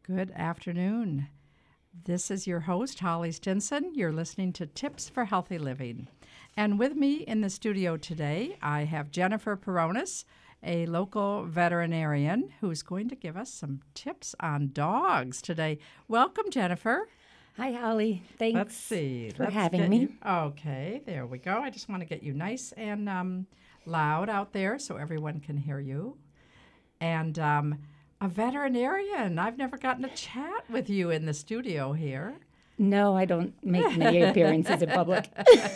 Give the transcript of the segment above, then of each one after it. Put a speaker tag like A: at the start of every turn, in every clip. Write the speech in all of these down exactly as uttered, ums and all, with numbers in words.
A: Good afternoon. This is your host, Holly Stinson. You're listening to Tips for Healthy Living. And with me in the studio today, I have Jennifer Peronis, a local veterinarian who's going to give us some tips on dogs today. Welcome, Jennifer.
B: Hi, Holly. Thanks
A: Let's see.
B: for
A: Let's
B: having
A: get
B: me.
A: you- okay, there we go. I just want to get you nice and um, loud out there so everyone can hear you. And um, a veterinarian. I've never gotten a chat with you in the studio here.
B: No, I don't make many appearances in public.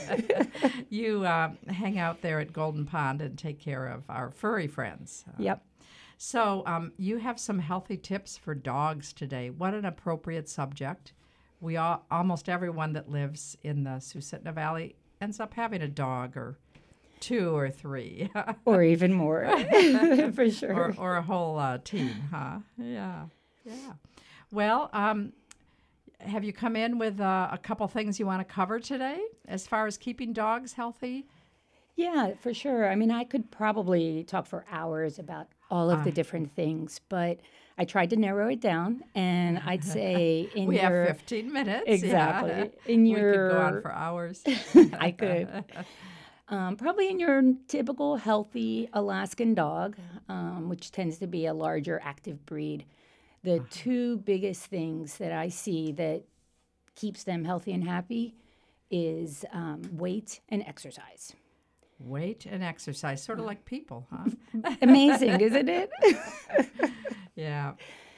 A: You uh, hang out there at Golden Pond and take care of our furry friends. Uh,
B: Yep.
A: So um, you have some healthy tips for dogs today. What an appropriate subject. We all, almost everyone that lives in the Susitna Valley ends up having a dog or two or three.
B: Or even more, for sure.
A: or, or a whole uh, team, huh? Yeah, yeah. Well, um, have you come in with uh, a couple things you want to cover today as far as keeping dogs healthy?
B: Yeah, for sure. I mean, I could probably talk for hours about all of the different things, but I tried to narrow it down, and I'd say in
A: we
B: your
A: have fifteen minutes.
B: exactly
A: Yeah.
B: in
A: We
B: your
A: could go on for hours.
B: I could. Um, probably in your typical healthy Alaskan dog, um, which tends to be a larger active breed. The two biggest things that I see that keeps them healthy and happy is um, weight and exercise.
A: Weight and exercise, sort of like people, huh?
B: Amazing, isn't it?
A: Yeah.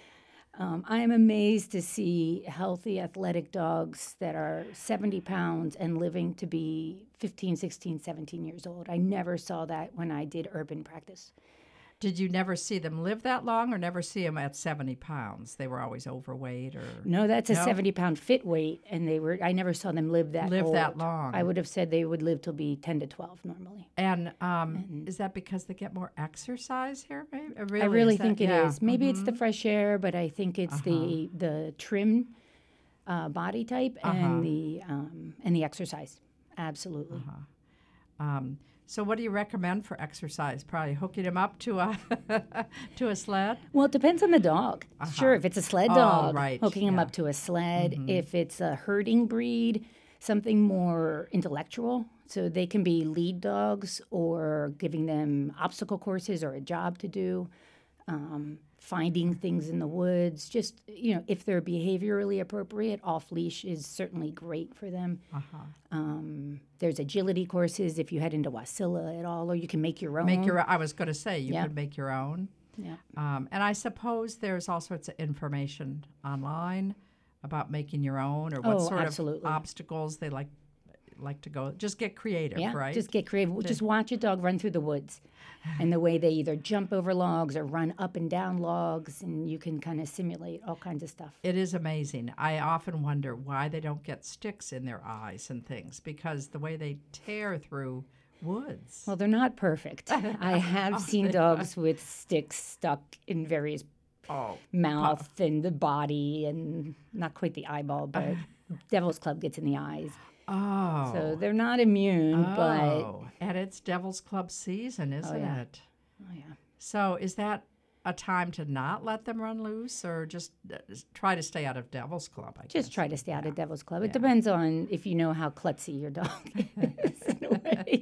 B: Um, I am amazed to see healthy, athletic dogs that are seventy pounds and living to be fifteen, sixteen, seventeen years old. I never saw that when I did urban practice.
A: Did you never see them live that long or never see them at seventy pounds? They were always overweight or
B: No, that's a
A: No?
B: seventy pound fit weight, and they were. I never saw them live that
A: live
B: old.
A: that long.
B: I would have said they would live till be ten to twelve normally.
A: And um, is that because they get more exercise here? Maybe? Uh, Really,
B: I really
A: is that-
B: think it is.
A: yeah.
B: Maybe it's the fresh air, but I think it's the the trim uh, body type and the um, and the exercise. Absolutely.
A: Um, so, what do you recommend for exercise? Probably hooking them up to a to a sled.
B: Well, it depends on the dog. Sure, if it's a sled
A: Oh,
B: dog,
A: right,
B: hooking them
A: yeah.
B: up to a sled. If it's a herding breed, something more intellectual. So they can be lead dogs or giving them obstacle courses or a job to do, um, finding things in the woods. Just, you know, if they're behaviorally appropriate, off leash is certainly great for them.
A: Uh-huh.
B: Um, there's agility courses if you head into Wasilla at all, or you can make your own.
A: Make your. I was going to say you
B: Yeah.
A: could make your own.
B: Yeah.
A: Um, and I suppose there's all sorts of information online about making your own or what
B: Oh,
A: sort
B: absolutely.
A: of obstacles they like like to go. Just get creative,
B: Yeah,
A: right?
B: just get creative. Just watch a dog run through the woods, and the way they either jump over logs or run up and down logs, and you can kind of simulate all kinds of stuff.
A: It is amazing. I often wonder why they don't get sticks in their eyes and things because the way they tear through woods.
B: Well, they're not perfect. I have seen dogs with sticks stuck in various
A: Oh,
B: mouth and the body, and not quite the eyeball, but Devil's Club gets in the eyes.
A: oh.
B: So they're not immune, but
A: Oh, and it's Devil's Club season, isn't
B: yeah.
A: it?
B: oh yeah.
A: So is that a time to not let them run loose or just uh, s- try to stay out of Devil's Club, I guess?
B: Just try to stay out of Devil's Club. It depends on if you know how klutzy your dog is in a way.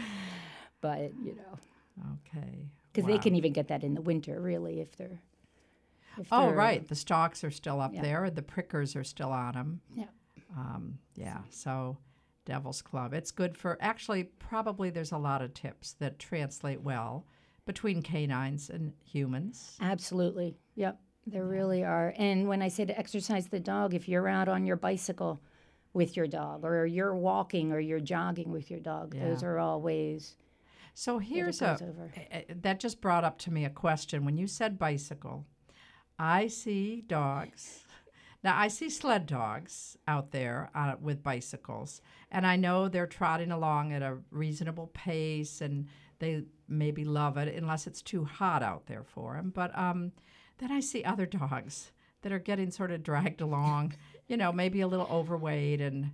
B: But, you know,
A: Okay.
B: because
A: Wow.
B: they can even get that in the winter, really, if they're. If
A: Oh,
B: they're-
A: right. The stalks are still up
B: Yeah.
A: there. The prickers are still on them.
B: Yeah.
A: Um, yeah. So Devil's Club. It's good for, actually, probably there's a lot of tips that translate well between canines and humans.
B: Absolutely. Yep. There really are. And when I say to exercise the dog, if you're out on your bicycle with your dog, or you're walking or you're jogging with your dog, those
A: Yeah.
B: are all ways.
A: So here's a,
B: goes over.
A: uh, that just brought up to me a question. When you said bicycle, I see dogs. Now, I see sled dogs out there uh, with bicycles, and I know they're trotting along at a reasonable pace, and they maybe love it unless it's too hot out there for them. But um, then I see other dogs that are getting sort of dragged along, you know, maybe a little overweight, and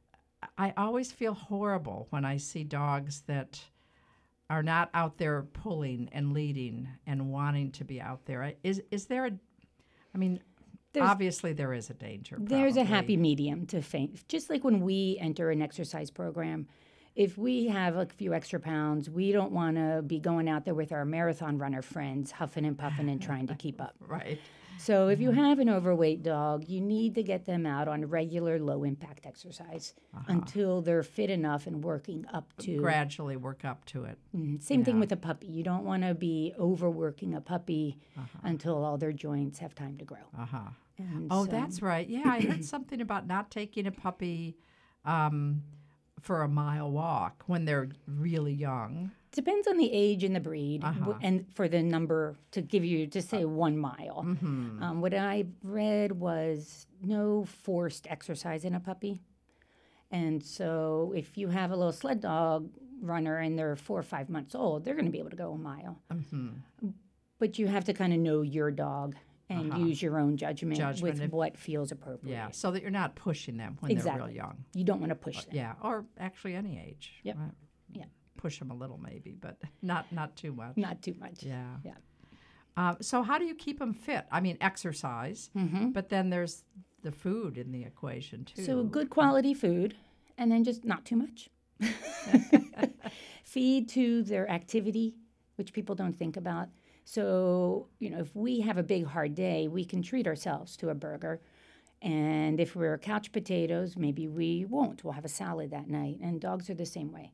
A: I always feel horrible when I see dogs that are not out there pulling and leading and wanting to be out there. Is is there a, I mean,
B: There's-
A: Obviously, there is a danger.
B: There's a
A: probably.
B: happy medium to faint. Just like when we enter an exercise program, if we have a few extra pounds, we don't want to be going out there with our marathon runner friends, huffing and puffing and trying to keep up.
A: Right.
B: So if you have an overweight dog, you need to get them out on regular low impact exercise until they're fit enough and working up to.
A: Gradually work up to it.
B: Mhm. Same thing
A: Yeah.
B: with a puppy. You don't want to be overworking a puppy until all their joints have time to grow.
A: Uh huh.
B: And
A: Oh,
B: so-
A: that's right. Yeah, I heard something about not taking a puppy um, for a mile walk when they're really young.
B: Depends on the age and the breed, w-
A: Uh-huh.
B: and for the number to give you, just say one mile.
A: Mm-hmm.
B: Um, what I read was no forced exercise in a puppy. And so if you have a little sled dog runner and they're four or five months old, they're going to be able to go a mile.
A: Mm-hmm.
B: But you have to kind of know your dog and
A: Uh-huh.
B: use your own judgment,
A: Judgment
B: with
A: if-
B: what feels appropriate.
A: Yeah, so that you're not pushing them when
B: Exactly.
A: they're real young.
B: You don't want to push them.
A: Yeah, or actually any age.
B: Yep.
A: Right.
B: Yeah.
A: Push them a little maybe, but not not too much.
B: Not too much.
A: Yeah.
B: Yeah.
A: Uh, so how do you keep them fit? I mean, exercise,
B: Mm-hmm.
A: but then there's the food in the equation too.
B: So good quality food, and then just not too much. Feed to their activity, which people don't think about. So, you know, if we have a big hard day, we can treat ourselves to a burger. And if we're couch potatoes, maybe we won't. We'll have a salad that night. And dogs are the same way.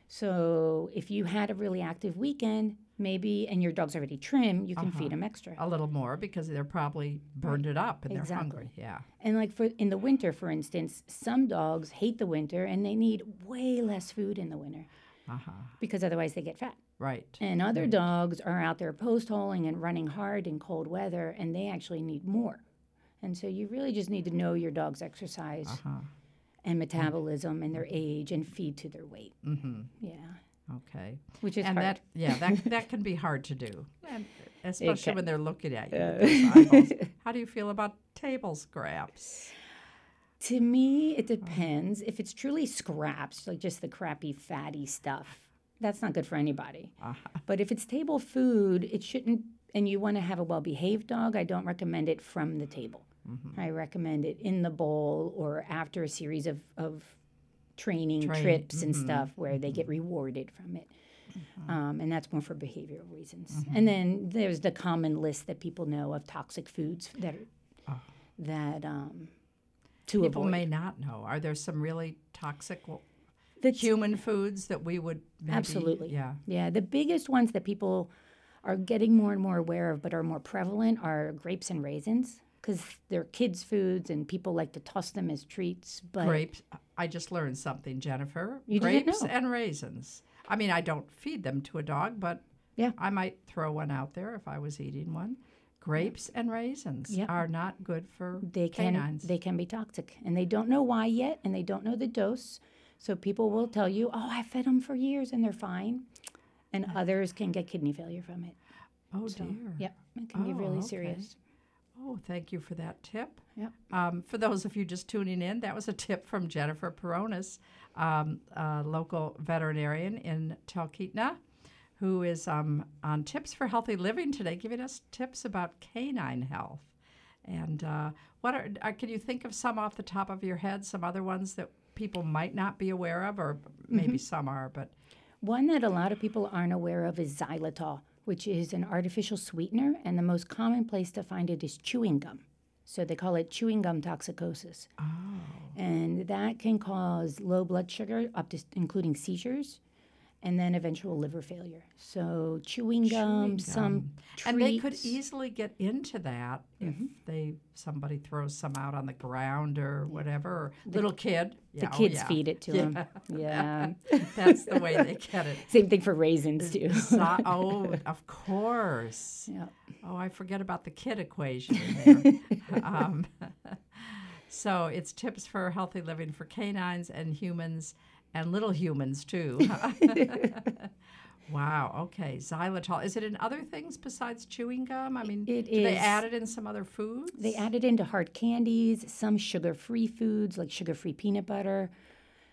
B: So if you had a really active weekend, maybe, and your dog's already trim, you can
A: Uh-huh.
B: feed them extra.
A: A little more because they're probably burned it up and they're
B: Exactly.
A: hungry. Yeah.
B: And like for in the winter, for instance, some dogs hate the winter and they need way less food in the winter
A: Uh-huh.
B: because otherwise they get fat.
A: Right.
B: And other dogs are out there post-holing and running hard in cold weather, and they actually need more. And so you really just need to know your dog's exercise
A: Uh-huh.
B: and metabolism and their age and feed to their weight.
A: Mm-hmm.
B: Yeah,
A: Okay.
B: which is
A: and
B: hard.
A: that yeah, that that can be hard to do. And especially
B: can.
A: when they're looking at you
B: Uh.
A: with those eyeballs. How do you feel about table scraps?
B: To me, it depends. If it's truly scraps, like just the crappy, fatty stuff, that's not good for anybody.
A: Uh-huh.
B: But if it's table food, it shouldn't, and you want to have a well behaved dog, I don't recommend it from the table.
A: Mm-hmm.
B: I recommend it in the bowl or after a series of, of training
A: Train-
B: trips and
A: mhm,
B: stuff where they get rewarded from it.
A: Mm-hmm.
B: Um, and that's more for behavioral reasons. And then there's the common list that people know of toxic foods that are,
A: Oh.
B: that um, to
A: People
B: avoid.
A: may not know. Are there some really toxic w-
B: The
A: human foods that we would maybe,
B: Absolutely.
A: Yeah.
B: Yeah, the biggest ones that people are getting more and more aware of but are more prevalent are grapes and raisins because they're kids' foods and people like to toss them as treats. But
A: Grapes. I just learned something, Jennifer.
B: You didn't
A: Grapes
B: know.
A: and raisins. I mean, I don't feed them to a dog, but
B: Yeah.
A: I might throw one out there if I was eating one. Grapes and raisins
B: Yep.
A: are not good for
B: they can
A: canines.
B: they can be toxic and they don't know why yet and they don't know the dose. So people will tell you, "Oh, I fed them for years and they're fine," and others can get kidney failure from it.
A: oh,
B: So,
A: dear.
B: yep, it can be
A: Oh,
B: really
A: okay.
B: serious.
A: Oh, thank you for that tip.
B: Yep.
A: Um, for those of you just tuning in, that was a tip from Jennifer Peronis, um, a local veterinarian in Talkeetna, who is um, on Tips for Healthy Living today, giving us tips about canine health. And uh, what are, are can you think of some off the top of your head, some other ones that people might not be aware of, or maybe some are, but
B: One that a lot of people aren't aware of is xylitol, which is an artificial sweetener, and the most common place to find it is chewing gum. So they call it chewing gum toxicosis.
A: oh,
B: And that can cause low blood sugar, up to including seizures, and then eventual liver failure. So chewing gum,
A: Chewing
B: some
A: gum.
B: treats.
A: And they could easily get into that if they somebody throws some out on the ground or whatever. Or little kid.
B: the
A: Yeah, oh,
B: kids
A: yeah.
B: feed it to them. Yeah.
A: That's the way they get it.
B: Same thing for raisins too.
A: So- oh, of course.
B: Yeah.
A: Oh, I forget about the kid equation in there. um, so it's tips for healthy living for canines and humans and little humans too. Wow. Okay. Xylitol. Is it in other things besides chewing gum? I mean,
B: It
A: do they
B: is.
A: add it in some other foods?
B: They add it into hard candies, some sugar-free foods like sugar-free peanut butter,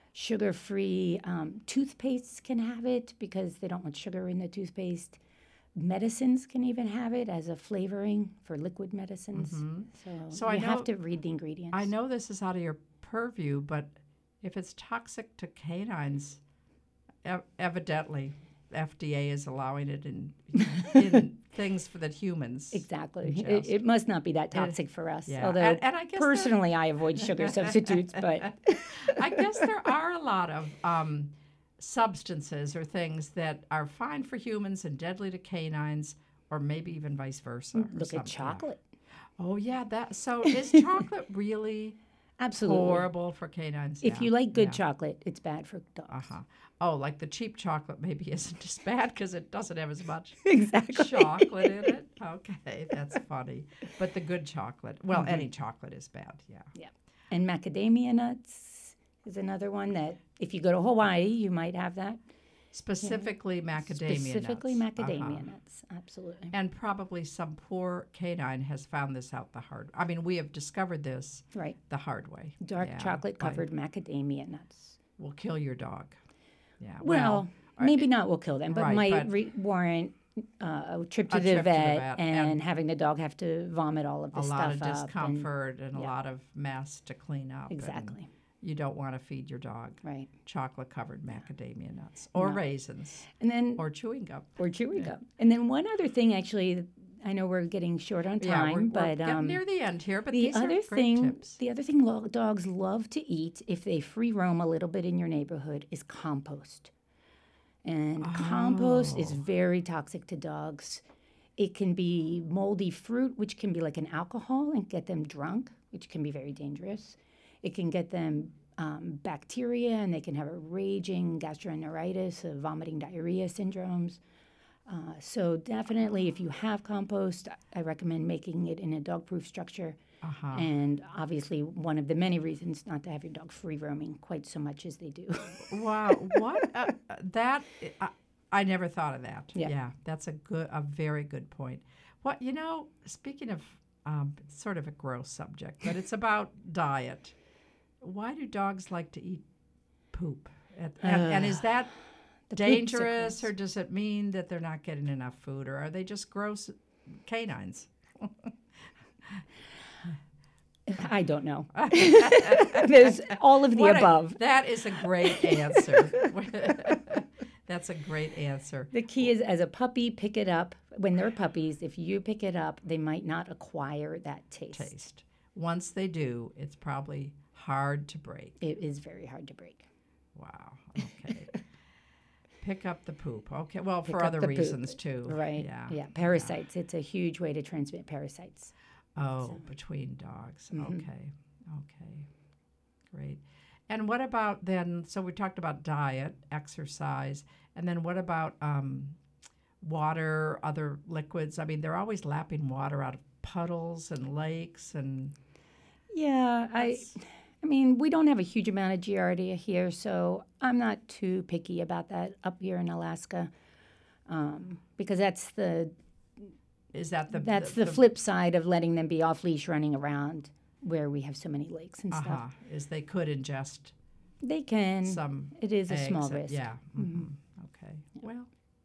B: sugar-free um, toothpastes can have it because they don't want sugar in the toothpaste. medicines can even have it as a flavoring for liquid medicines.
A: Mhm.
B: So,
A: So
B: you
A: I know-
B: have to read the ingredients.
A: I know this is out of your purview, but if it's toxic to canines, ev- evidently F D A is allowing it in, in things for that humans.
B: Exactly. It,
A: ingest.
B: it must not be that toxic for us.
A: Yeah.
B: Although
A: And- and I guess there-
B: personally, I avoid sugar substitutes, but
A: I guess there are a lot of um, substances or things that are fine for humans and deadly to canines, or maybe even vice versa. or
B: look
A: something.
B: at chocolate.
A: Oh yeah, that. So is chocolate really
B: Absolutely.
A: horrible for canines?
B: If
A: Yeah,
B: you like good
A: yeah.
B: chocolate, it's bad for dogs.
A: Uh-huh. Oh, like the cheap chocolate maybe isn't as bad because it doesn't have as much
B: Exactly.
A: chocolate in it. Okay, that's funny. But the good chocolate, well,
B: Mm-hmm.
A: any chocolate is bad, yeah.
B: Yeah. And macadamia nuts is another one that if you go to Hawaii, you might have that.
A: Specifically macadamia
B: Specifically
A: nuts.
B: macadamia
A: Uh-huh.
B: nuts. Absolutely.
A: And probably some poor canine has found this out the hard I mean, we have discovered this
B: Right.
A: the hard way.
B: Dark
A: Yeah,
B: chocolate
A: like,
B: covered macadamia nuts.
A: will kill your dog. Yeah.
B: Well,
A: or-
B: maybe not will kill them, but
A: right,
B: might
A: but-
B: re- warrant uh, a trip to,
A: A
B: the,
A: trip to the
B: vet
A: vet
B: and,
A: and
B: having the dog have to vomit all of
A: a
B: the
A: lot
B: stuff
A: of
B: up. and-
A: discomfort and, a
B: yeah.
A: lot of mess to clean up. and
B: Exactly.
A: You don't want to feed your dog
B: Right.
A: chocolate covered macadamia nuts or
B: No.
A: raisins
B: And then
A: or chewing gum.
B: or chewing gum. And then one other thing, actually, I know we're getting short on
A: Yeah,
B: time,
A: we're, we're
B: but
A: getting
B: um,
A: near the end here, but
B: the
A: these are
B: other
A: great
B: thing,
A: tips.
B: the other thing lo- dogs love to eat if they free roam a little bit in your neighborhood is compost. And compost is
A: Oh.
B: very toxic to dogs. It can be moldy fruit, which can be like an alcohol and get them drunk, which can be very dangerous. It can get them um, bacteria, and they can have a raging gastroenteritis, uh, vomiting diarrhea syndromes. Uh, so definitely, if you have compost, I recommend making it in a dog-proof structure.
A: Uh-huh.
B: And obviously, one of the many reasons not to have your dog free roaming quite so much as they do.
A: Wow, what uh, uh, that I, I never thought of that.
B: Yeah.
A: that's a good, a very good point. What you know, speaking of um, sort of a gross subject, but it's about diet. Why do dogs like to eat poop? And, and, and is that
B: The poops are
A: dangerous,
B: gross.
A: or does it mean that they're not getting enough food, or are they just gross canines?
B: I don't know. There's all of the
A: What a-
B: above.
A: that is a great answer. That's a great answer.
B: The key is as a puppy, pick it up. When they're puppies, if you pick it up, they might not acquire that taste.
A: Taste. Once they do, it's probably hard to break.
B: It is very hard to break.
A: Wow. Okay. Pick up the poop. Okay. Well,
B: Pick
A: for
B: up
A: other
B: the poop.
A: reasons too.
B: Right.
A: Yeah.
B: Yeah. Parasites. It's a huge way to transmit parasites.
A: Oh, between dogs.
B: Mhm.
A: Okay. Okay. Great. And what about then? So we talked about diet, exercise, and then what about um, water, other liquids? I mean, they're always lapping water out of puddles and lakes, and
B: Yeah, I
A: that's-
B: I mean, we don't have a huge amount of Giardia here, so I'm not too picky about that up here in Alaska. Um, because that's the
A: is that the
B: that's the, flip side of letting them be off leash running around where we have so many lakes and
A: Uh-huh.
B: stuff.
A: Is they could ingest
B: They can.
A: some
B: It is a
A: eggs
B: small
A: that-
B: risk.
A: Yeah. hmm Okay. Well.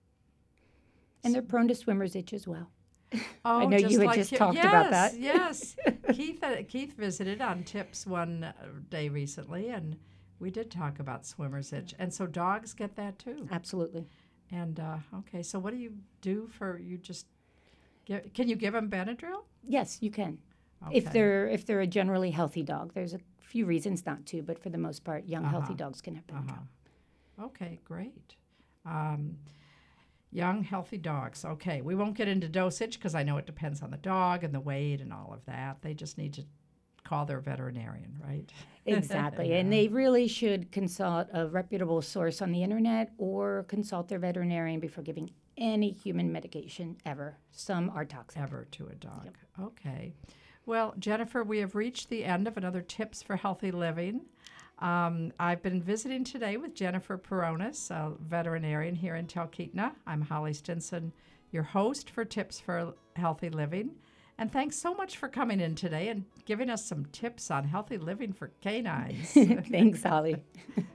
B: And they're prone to swimmer's itch as well.
A: Oh,
B: know you
A: just
B: had
A: like
B: just
A: you-
B: talked
A: yes,
B: about that.
A: Yes, Keith uh, Keith visited on Tips one uh, day recently, and we did talk about swimmer's itch, and so dogs get that too.
B: Absolutely.
A: And uh, okay, so what do you do for you? Just get, can you give them Benadryl?
B: Yes, you can.
A: Okay.
B: If they're if they're a generally healthy dog, there's a few reasons not to, but for the most part, young healthy
A: Uh-huh.
B: dogs can have Benadryl.
A: Uh-huh. Okay, great. Um, young, healthy dogs. Okay, we won't get into dosage because I know it depends on the dog and the weight and all of that. They just need to call their veterinarian, right?
B: Exactly. And
A: Yeah.
B: they really should consult a reputable source on the internet or consult their veterinarian before giving any human medication ever. Some are toxic.
A: Ever to a dog. Okay. Well, Jennifer, we have reached the end of another Tips for Healthy Living. Um, I've been visiting today with Jennifer Peronis, a veterinarian here in Talkeetna. I'm Holly Stinson, your host for Tips for Healthy Living. And thanks so much for coming in today and giving us some tips on healthy living for canines.
B: Thanks, Holly.